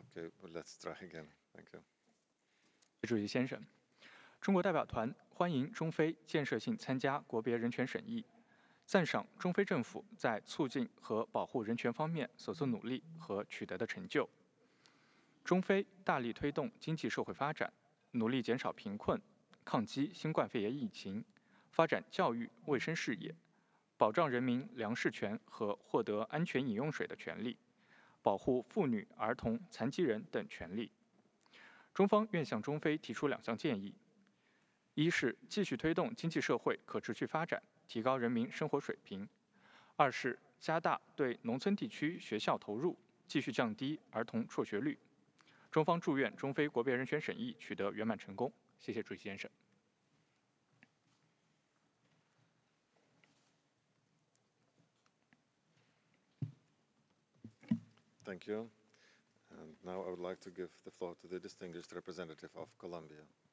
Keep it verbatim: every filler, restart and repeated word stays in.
Okay, well, let's try again. Thank you. 主席先生，中国代表团欢迎中非建设性参加国别人权审议，赞赏中非政府在促进和保护人权方面所做努力和取得的成就。中非大力推动经济社会发展，努力减少贫困，抗击新冠肺炎疫情，发展教育卫生事业，保障人民粮食权和获得安全饮用水的权利，保护妇女、儿童、残疾人等权利。中方愿向中非提出两项建议：一是继续推动经济社会可持续发展，提高人民生活水平；二是加大对农村地区学校投入，继续降低儿童辍学率。中方祝愿中非国别人权审议取得圆满成功。谢谢主席先生。 Thank you. And now I would like to give the floor to the distinguished representative of Colombia.